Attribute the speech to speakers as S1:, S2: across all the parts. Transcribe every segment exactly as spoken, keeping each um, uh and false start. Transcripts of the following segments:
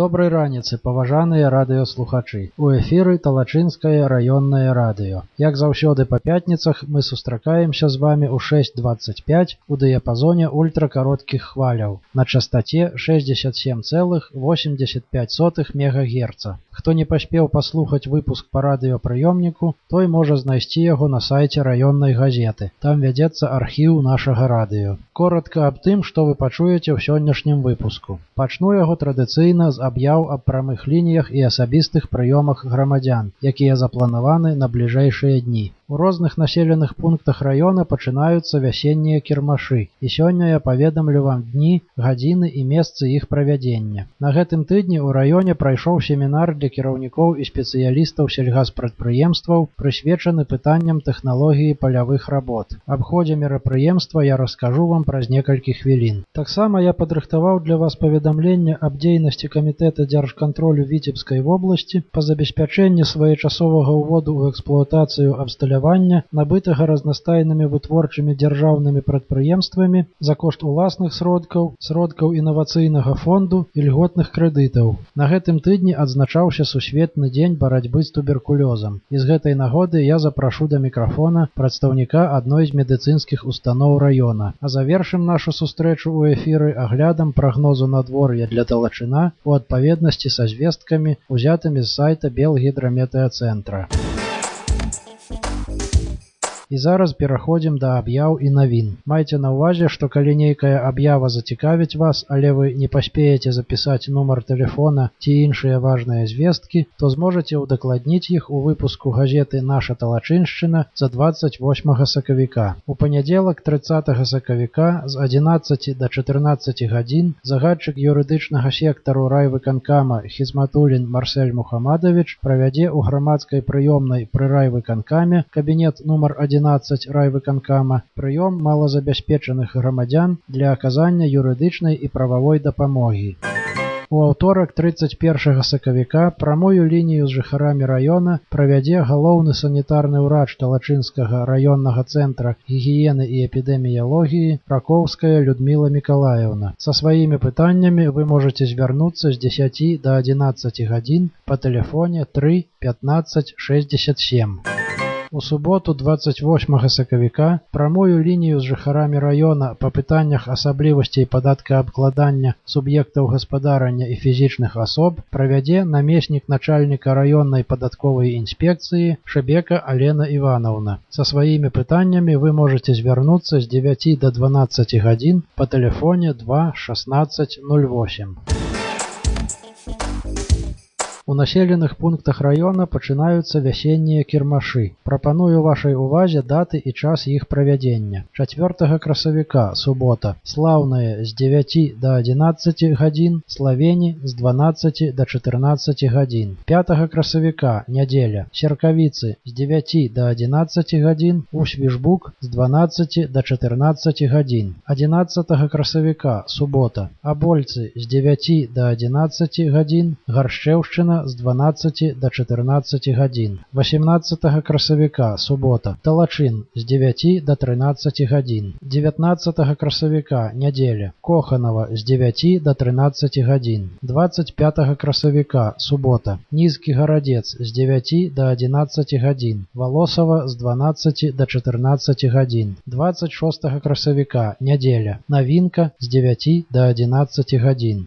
S1: Добрай раніцы, паважаныя радыёслухачы. У эфіры Талачынскае раённае радыё. Як заўсёды па пятніцах мы сустракаемся з вамі ў шэсць дваццаць пяць у дыяпазоне ультракароткіх хваляў на частаце шэсцьдзесят сем цэлых восемьдесят пять сотых мегагерца. Хто не паспеў паслухаць выпуск па радыёпрыёмніку, той можа знайсці яго на сайце раённай газеты. Там вядзецца архіў нашага радыё. Коротка аб тым, што вы пачуеце ў сённяшнім выпуску. Пачну яго традыцыйна з аб'яў аб прамых лініях і асабістых прыёмах грамадзян, якія запланаваны на бліжэйшыя дні. У розных населеных пунктах раёна пачынаюцца вясеннія кірмашы, і сёння я паведамлю вам дні, гадзіны і месцы іх правядзення. На гэтым тыдні ў раёне прайшоў семінар для кіраўнікоў і спецыялістаў сельгаспрадпрыемстваў, прысвечаны пытанням тэхналогіі палявых работ. Аб ходзе мерапрыемства я раскажу вам праз некалькі хвілін. Таксама я падрыхтаваў для вас паведамленне аб дзейнасці камітэта дзяржкантролю Віцебскай вобласці па забеспячэнні своечасовага ўводу ў эксплуатацыю абсталявання набытага разнастайнымі вытворчымі дзяржаўнымі прадпрыемствамі за кошт уласных сродкаў, сродкаў інавацыйнага фонду і льготных крэдытаў. На гэтым тыдні адзначаўся сусветны дзень барацьбы з туберкулёзам. І з гэтай нагоды я запрашу да мікрафона прадстаўніка адной з медыцынскіх устаноў раёна. А завершым нашу сустрэчу ў эфіры аглядам прагнозу надвор'я для Талачына у адпаведнасці са звесткамі, узятымі з сайта Белгідраметэацэнтра. І зараз пераходзім да аб'яў і навін. Майце на ўвазе, што калі нейкая аб'ява зацікавіць вас, але вы не паспееце запісаць нумар тэлефона ці іншыя важныя звесткі, то зможаце ўдакладніць іх у выпуску газеты «Наша Талачыншчына» за двадцать восьмага сакавіка. У панядзелак трыццатага сакавіка з адзінаццаці да чатырнаццаці гадзін загадчык юрыдычнага сектару райвыканкама Хізматулін Марсель Мухамадович правядзе ў грамадскай прыёмнай пры райвыканкаме кабінет нумар адзінаццаць райвыканкама прыём малазабяспечаных грамадзян для аказання юрыдычнай і прававой дапамогі. У аўторак трыццаць першага сакавіка прамую лінію з жыхарамі раёна правядзе галоўны санітарны ўрач Талачынскага раённага цэнтра гігіены і эпідэміялогіі Раковская Людміла Мікалаевна. Са сваімі пытаннямі вы можаце звярнуцца з дзесяці да адзінаццаці гадзін па тэлефоне тры пятнаццаць шэсцьдзесят сем. У суботу двадцать восьмага сакавіка прамую лінію з жыхарамі раёна па пытаннях асаблівасцей падаткаабкладання суб'ектаў гаспадарання і фізічных асоб правядзе намеснік начальніка раённай падатковай інспекцыі Шэбека Алена Івановна. Са сваімі пытаннямі вы можаце звярнуцца з дзевяці да дванаццаці гадзін па тэлефоне два шаснаццаць нуль восем. У населеных пунктах раёна пачынаюцца вясеннія кірмашы. Прапаную вашай увазе даты і час іх правядзення. чацвёртага красавіка, субота, слаўнае з дзевяці да адзінаццаці гадзін, славені з дванаццаці да чатырнаццаці гадзін. пятага красавіка, нядзеля, серкавіцы з дзевяці да адзінаццаці гадзін, Усвіжбук з дванаццаці да чатырнаццаці гадзін. адзінаццатага красавіка, субота, Абольцы з дзевяці да адзінаццаці гадзін, Гаршчэўшчына з дванаццаці да чатырнаццаці гадзін. васемнаццатага красавіка, субота, Талачын з дзевяці да трынаццаці гадзін. дзевятнаццатага красавіка, нядзеля, Коханова з дзевяці да трынаццаці гадзін. двадцать пятага красавіка, субота, Нізкі Гарадзец з дзевяці да адзінаццаці гадзін. Валосава з дванаццаці да чатырнаццаці гадзін. двадцать шостага красавіка, нядзеля, Навінка з дзевяці да адзінаццаці гадзін.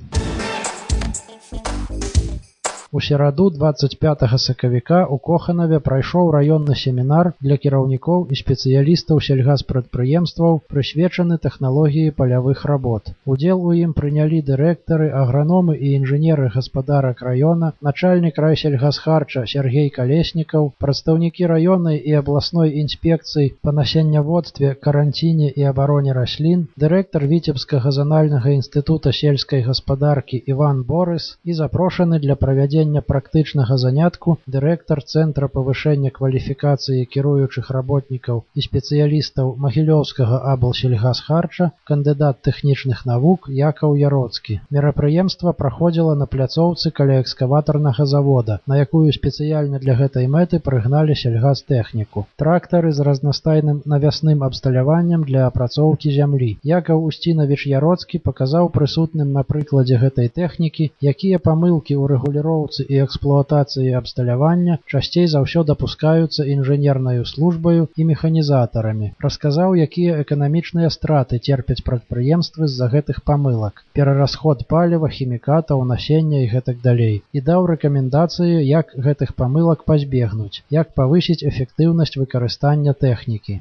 S1: У сераду двадцать пятага сакавіка ў Коханаве прайшоў раённы семінар для кіраўнікоў і спецыялістаў сельгаспрадпрыемстваў, прысвечаны тэхналогіі палявых работ. Удзел у ім прынялі дырэктары, аграномы і інжынеры гаспадарак раёна, начальнік райсельгасхарча Сергей Калеснікаў, прадстаўнікі раённай і абласной інспекцыі па насенняводстве, каранціне і абароне раслін, дырэктар Віцебскага занальнага інстытута сельскай гаспадаркі Іван Борыс і запрошаны для правядзення правядзення практычнага занятку дырэктар Цэнтра павышэння кваліфікацыі кіруючых работнікаў і спецыялістаў Магілёўскага аблсельгасхарча, кандыдат тэхнічных навук Якаў Яроцкі. Мерапрыемства праходзіла на пляцоўцы каля экскаватарнага завода, на якую спецыяльна для гэтай мэты прыгналі сельгастэхніку. Трактары з разнастайным навясным абсталяваннем для апрацоўкі зямлі. Якаў Усцінавіч Яроцкі паказаў прысутным на прыкладзе гэтай тэхнікі, якія памылкі ў рэгуліроўцы і эксплуатацыі абсталявання часцей за ўсё дапускаюцца інжынернаю службаю і механізатарамі. Расказаў, якія эканамічныя страты церпяць прадпрыемствы з-за гэтых памылак, перарасход паліва, хімікатаў, насення і гэтак далей. І даў рэкамендацыі, як гэтых памылак пазбегнуць, як павысіць эфектыўнасць выкарыстання тэхнікі.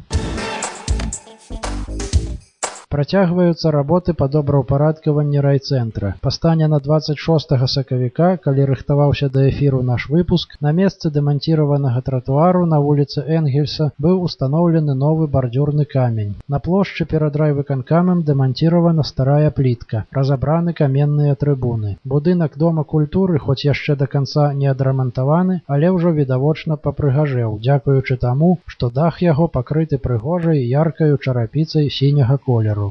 S1: Працягваюцца работы па добраўпарадкаванні райцэнтра. Па стане на дваццаць шостага сакавіка, калі рыхтаваўся да эфіру наш выпуск, на месцы дэманціраванага тратуару на вуліцы Энгельса быў устаноўлены новы бардзюрны камень. На плошчы перад райвыканкамам дэманціравана старая плітка, разабраны каменныя трыбуны. Будынак Дома культуры, хоць яшчэ да канца не адрамантаваны, але ўжо відавочна папрыгажэў, дзякуючы таму, што дах яго пакрыты прыгожай яркаю чарапіцай сіняга колеру.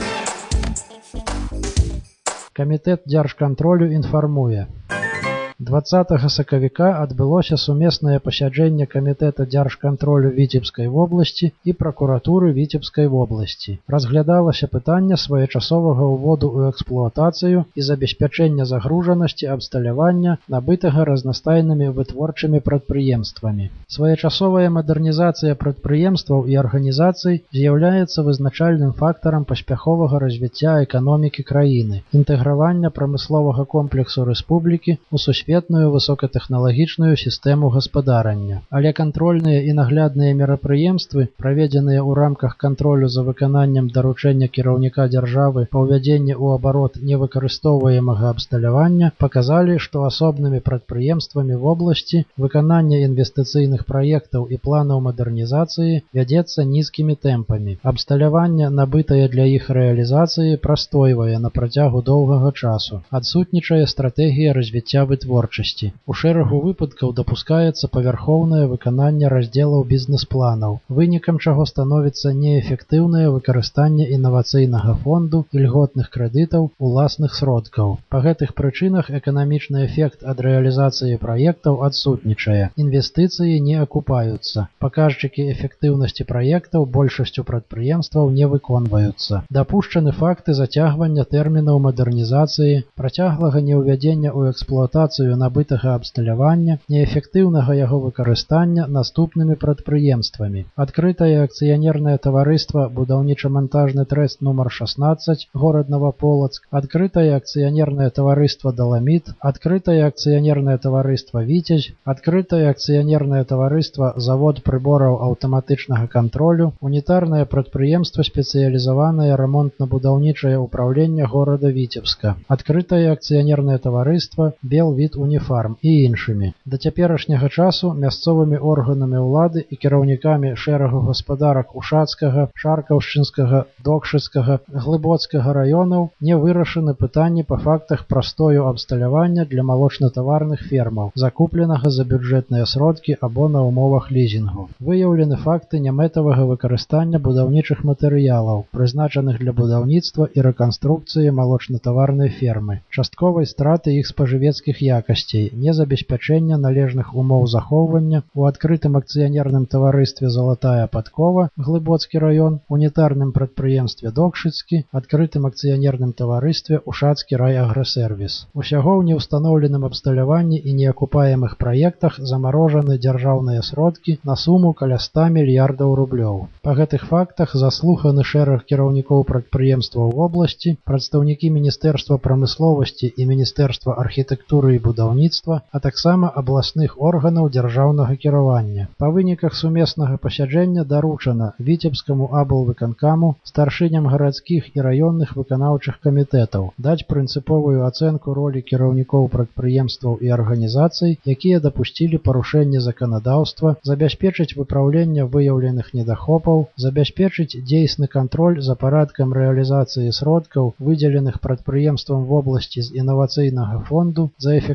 S1: Камітэт дзяржкантролю інфармуе. дваццатага сакавіка адбылося сумеснае пасяджэнне камітэта дзяржкантролю Віцебскай вобласці і пракуратуры Віцебскай вобласці. Разглядалася пытанне своечасовага ўводу ў эксплуатацыю і забеспячэння загружанасці абсталявання, набытага разнастайнымі вытворчымі прадпрыемствамі. Своечасовая мадэрнізацыя прадпрыемстваў і арганізацый з'яўляецца вызначальным фактарам паспяховага развіцця эканомікі краіны, інтэгравання прамысловага комплексу рэспублікі ў сусветную высокатэхналагічную сістэму гаспадарання. Але кантрольныя і наглядныя мерапрыемствы, праведзеныя ў рамках кантролю за выкананнем даручэння кіраўніка дзяржавы па ўвядзенні ў абарот невыкарыстоўваемага абсталявання, паказалі, што асобнымі прадпрыемствамі вобласці выкананне інвестыцыйных праектаў і планаў мадэрнізацыі вядзецца нізкімі тэмпамі. Абсталяванне, набытае для іх рэалізацыі, прастойвае на працягу доўгага часу. Адсутнічае стратэгія развіцця вытворчасці. У шэрагу выпадкаў дапускаецца павярхоўнае выкананне раздзелаў бізнес-планаў, вынікам чаго становіцца неэфектыўнае выкарыстанне інавацыйнага фонду і льготных крэдытаў уласных сродкаў. Па гэтых прычынах эканамічны эфект ад рэалізацыі праектаў адсутнічае. Інвестыцыі не акупаюцца. Паказчыкі эфектыўнасці праектаў большасцю прадпрыемстваў не выконваюцца. Дапушчаны факты зацягвання тэрмінаў мадэрнізацыі, працяглага неўвядзення ў эксплуатацыю набытага абсталявання, неэфектыўнага яго выкарыстання наступнымі прадпрыемствамі. Адкрытае акцыянернае таварыства «Будаўніча-мантажны трэст нумар шаснаццаць», горад Новополацк, адкрытае акцыянернае таварыства «Даламіт», адкрытае акцыянернае таварыства «Віцязь», адкрытае акцыянернае таварыства «Завод прыбораў аўтаматычнага кантролю», унітарнае прадпрыемства «Спецыялізаванае рамонтна-будаўнічае ўпраўленне горада Віцебска», адкрытае акцыянернае таварыства «Белвід Уніфарм» і іншымі. Да цяперашняга часу мясцовымі органамі ўлады і кіраўнікамі шэрагу гаспадарак Ушацкага, Шаркаўшчынскага, Докшыцкага, Глыбоцкага раёнаў не вырашаны пытанні па фактах прастою абсталявання для малочна-таварных фермаў, закупленага за бюджэтныя сродкі або на умовах лізінгу. Выяўлены факты нямэтавага выкарыстання будаўнічых матэрыялаў, прызначаных для будаўніцтва і рэканструкцыі малочна-таварнай фермы, частковай страты іх спажывецкіх якасцей, незабеспячэння належных умоў захоўвання у адкрытым акцыянерным таварыстве «Залатая падкова», Глыбоцкі раён, унітарным прадпрыемстве «Докшыцкі», адкрытым акцыянерным таварыстве «Ушацкі райаграсервіс». Усяго ў неўстаноўленым абсталяванні і неакупаемых праектах замарожаны дзяржаўныя сродкі на суму каля ста мільярдаў рублёў. Па гэтых фактах заслуханы шэраг кіраўнікоў прадпрыемстваў вобласці, прадстаўнікі Міністэрства прамысловасці і Міністэрства архітэктуры і будаўніцтва, а таксама абласных органаў дзяржаўнага кіравання. Па выніках сумеснага пасяджэння даручана Віцебскаму аблвыканкаму, старшыням гарадскіх і раённых выканаўчых камітэтаў даць прынцыповую ацэнку ролі кіраўнікоў прадпрыемстваў і арганізацый, якія дапусцілі парушэнне заканадаўства, забяспечыць выпраўленне выяўленых недахопаў, забяспечыць дзейсны кантроль за парадкам рэалізацыі сродкаў, выдзеленых прадпрыемствам вобласці з інавацыйнага фонду, за эфектыўнасцю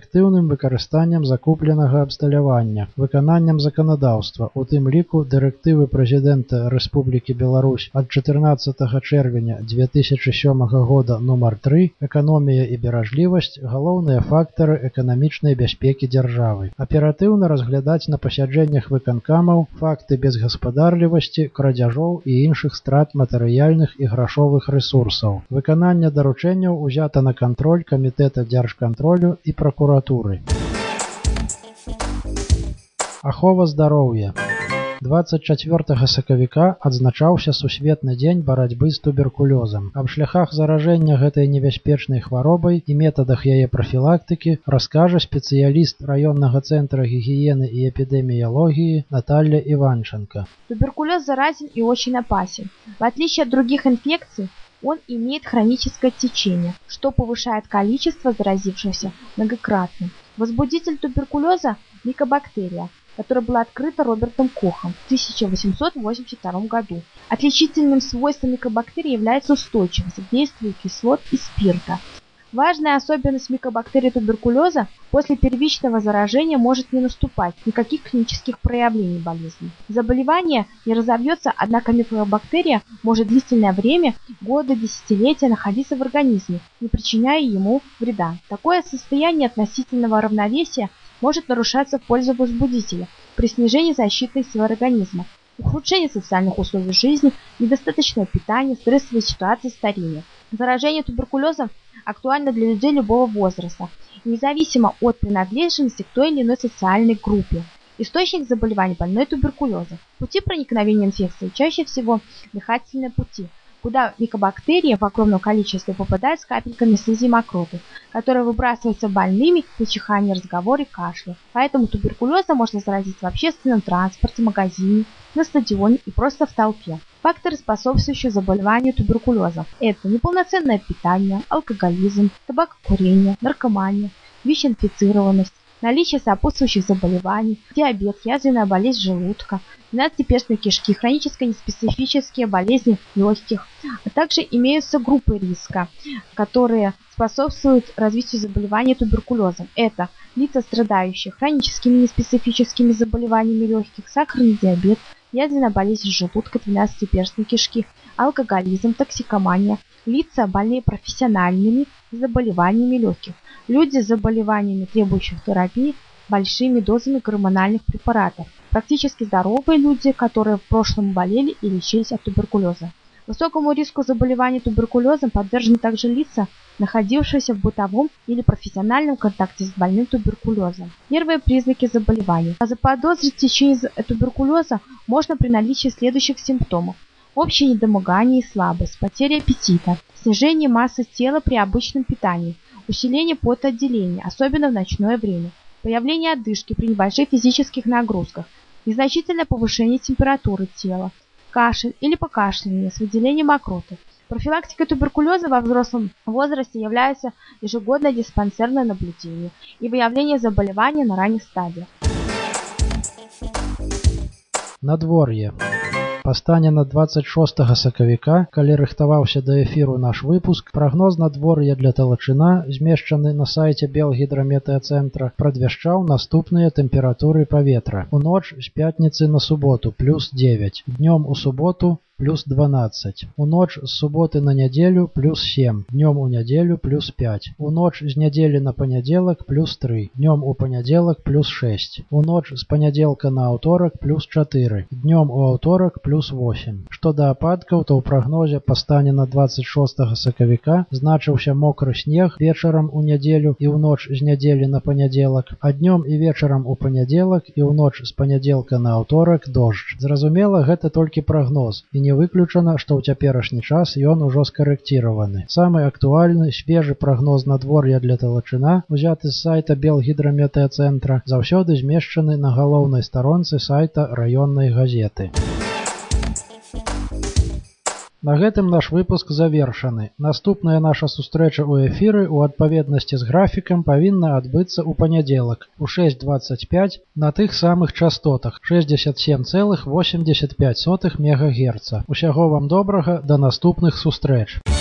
S1: эфектыўным выкарыстаннем закупленага абсталявання, выкананнем заканадаўства, у тым ліку дырэктывы прэзідэнта Рэспублікі Беларусь ад чатырнаццатага чэрвеня дзве тысячы сёмага года нумар тры, эканомія і беражлівасць – галоўныя фактары эканамічнай бяспекі дзяржавы. Аператыўна разглядаць на пасяджэннях выканкамаў факты безгаспадарлівасці, крадзяжоў і іншых страт матэрыяльных і грашовых рэсурсаў. Выкананне даручэнняў узята на кантроль Камітэта дзяржкантролю і пракуратуры. Ахова здароўя. двадцать чацвёртага сакавіка адзначаўся сусветны дзень барацьбы з туберкулёзам. Аб шляхах заражэння гэтай небяспечнай хваробай і метадах яе прафілактыкі раскажа спецыяліст раённага цэнтра гігіены і эпидемиологии Наталья Иванченко.
S2: Туберкулез заразен и очень опасен. В отличие от других инфекций, он имеет хроническое течение, что повышает количество заразившихся многократно. Возбудитель туберкулеза – микобактерия, которая была открыта Робертом Кохом в тысяча восемьсот восемьдесят втором году. Отличительным свойством микобактерий является устойчивость к действию кислот и спирта. Важная особенность микобактерий туберкулеза – после первичного заражения может не наступать никаких клинических проявлений болезни. Заболевание не разовьется, однако микобактерия может длительное время, годы, десятилетия находиться в организме, не причиняя ему вреда. Такое состояние относительного равновесия может нарушаться в пользу возбудителя при снижении защитной силы организма, ухудшении социальных условий жизни, недостаточного питания, стрессовой ситуации, старения. Заражение туберкулезом актуально для людей любого возраста, независимо от принадлежности к той или иной социальной группе. Источник заболеваний больной туберкулеза. Пути проникновения инфекции чаще всего дыхательные пути, куда микобактерии в огромном количестве попадают с капельками слизи мокроты, которые выбрасываются больными при чихании, разговоре, кашле. Поэтому туберкулезом можно заразить в общественном транспорте, магазине, на стадионе и просто в толпе. Факторы, способствующие заболеванию туберкулезом – это неполноценное питание, алкоголизм, табакокурение, наркомания, ВИЧ-инфицированность, наличие сопутствующих заболеваний, диабет, язвенная болезнь желудка, двенадцатиперстной кишки, хронические неспецифические болезни легких, а также имеются группы риска, которые способствуют развитию заболевания туберкулезом. Это лица, страдающие хроническими неспецифическими заболеваниями легких, сахарный диабет, язвенная болезнь желудка, двенадцатиперстной кишки, алкоголизм, токсикомания, лица, больные профессиональными заболеваниями легких, люди с заболеваниями, требующими терапии, большими дозами гормональных препаратов, практически здоровые люди, которые в прошлом болели и лечились от туберкулеза. Высокому риску заболевания туберкулезом подвержены также лица, находившиеся в бытовом или профессиональном контакте с больным туберкулезом. Первые признаки заболевания. Заподозрить течение туберкулеза можно при наличии следующих симптомов: общее недомогание и слабость, потеря аппетита, снижение массы тела при обычном питании, усиление потоотделения, особенно в ночное время, появление одышки при небольших физических нагрузках, незначительное повышение температуры тела, кашель или покашливание с выделением мокроты. Профилактикой туберкулеза во взрослом возрасте является ежегодное диспансерное наблюдение и выявление заболевания на ранних стадиях.
S1: Надвор'е. Пастане на двадцать шостага сакавіка, калі рыхтаваўся да эфіру наш выпуск, прагноз надвор'я для Талачына, змешчаны на сайце Белгідраметэацэнтра, прадвяшчаў наступныя тэмпературы паветра. У ноч з пятніцы на суботу плюс девять, днём у суботу плюс дванадцать, у ноч з суботы на нядзелю плюс семь, днём у нядзелю плюс пять, у ноч з нядзелі на панядзелак плюс три, днём у панядзелак плюс шесть, у ноч з панядзелка на аўторак плюс четыре, днём у аўторак плюс восемь. Што да ападкаў, то ў прагнозе па стане на двадцать шостага сакавіка значыўся мокры снег вечарам у нядзелю і ў ноч з нядзелі на панядзелак, а днём і вечарам у панядзелак і ў ноч з панядзелка на аўторак дождж. Зразумела, гэта толькі прагноз, і не выключана, што ў цяперашні час ён ужо скарэкціраваны. Самы актуальны, свежы прагноз надвор'я для Талачына, узяты з сайта Белгідраметэацэнтра, заўсёды змешчаны на галоўнай старонцы сайта раённай газеты. На гэтым наш выпуск завершаны. Наступная наша сустрэча ў эфіры у адпаведнасці з графікам павінна адбыцца ў панядзелак у шэсць дваццаць пяць на тых самых частотах шэсцьдзесят сем цэлых восемьдесят пять сотых мегагерца. Усяго вам добрага, да наступных сустрэч!